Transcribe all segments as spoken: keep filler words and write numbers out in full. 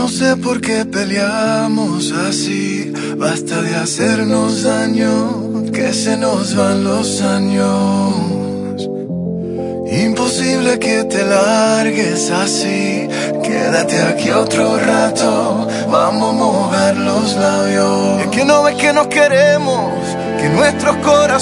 no sé por qué peleamos así. Basta de hacernos daño, que se nos van los años. Imposible que te largues así. Quédate aquí otro rato, vamos a mojar los labios. Es que no ves que nos queremos, que nuestros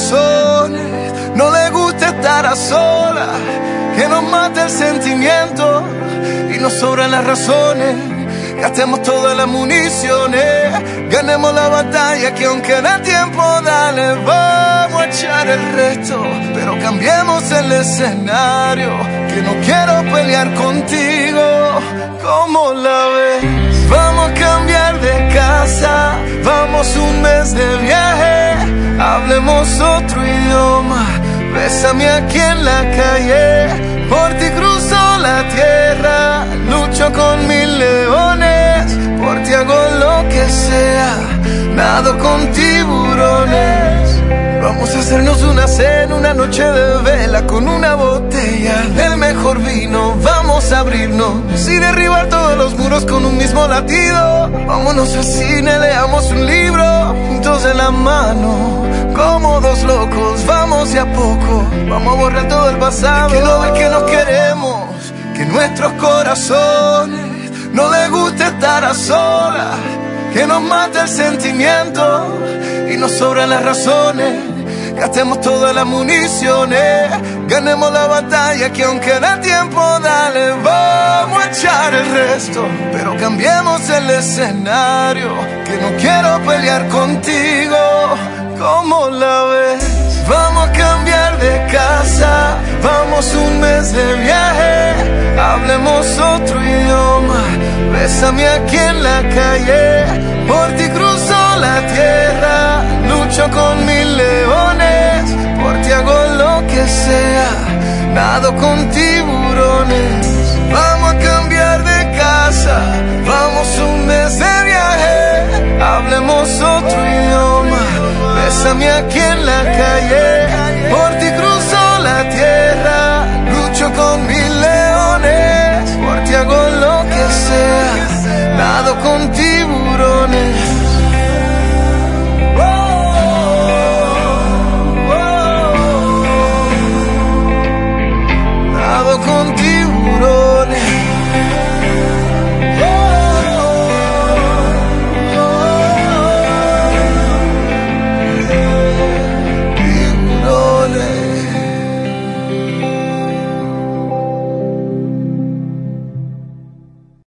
corazones no les gusta estar a solas, que nos mata el sentimiento y nos sobran las razones. Gastemos todas las municiones, ganemos la batalla, que aunque da tiempo, dale, vamos a echar el resto. Pero cambiemos el escenario, que no quiero pelear contigo. ¿Cómo la ves? Vamos a cambiar de casa, vamos un mes de viaje, hablemos otro idioma, bésame aquí en la calle, por ti cruzo la tierra, lucho con mil leones, por ti hago lo que sea, nado con tiburones. Vamos a hacernos una cena, una noche de vela, con una botella del mejor vino. Vamos a abrirnos y derribar todos los muros con un mismo latido. Vámonos al cine, leamos un libro, juntos de la mano, como dos locos. Vamos de a poco, vamos a borrar todo el pasado. Es que no ves que nos queremos, que nuestros corazones no les gusta estar a solas, que nos mata el sentimiento y nos sobran las razones. Gastemos todas las municiones, ganemos la batalla, que aunque da tiempo, dale, vamos a echar el resto. Pero cambiemos el escenario, que no quiero pelear contigo. ¿Cómo la ves? Vamos a cambiar de casa, vamos un mes de viaje, hablemos otro idioma, bésame aquí en la calle, por ti cruzo la tierra, lucho con mil leones, por ti hago lo que sea, nado con tiburones. Vamos a cambiar de casa, vamos un mes de viaje, hablemos otro idioma, bésame aquí en la calle,